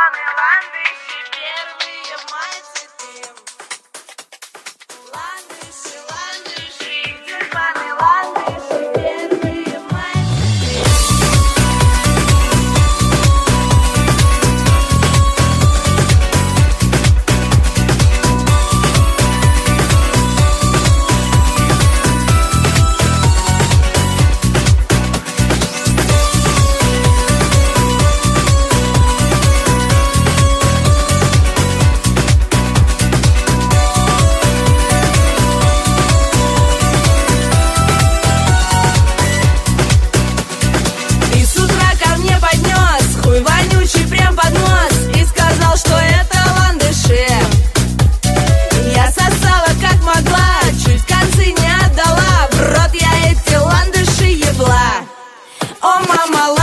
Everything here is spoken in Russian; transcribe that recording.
тюльпаны, ландыши, первые в мае цветы. Ландыши, ландыши, тюльпаны, ландыши, первые в мае вонючий прям под нос и сказал, что это ландыши. Я сосала как могла, чуть концы не отдала, в рот я эти ландыши ебла. О, мама,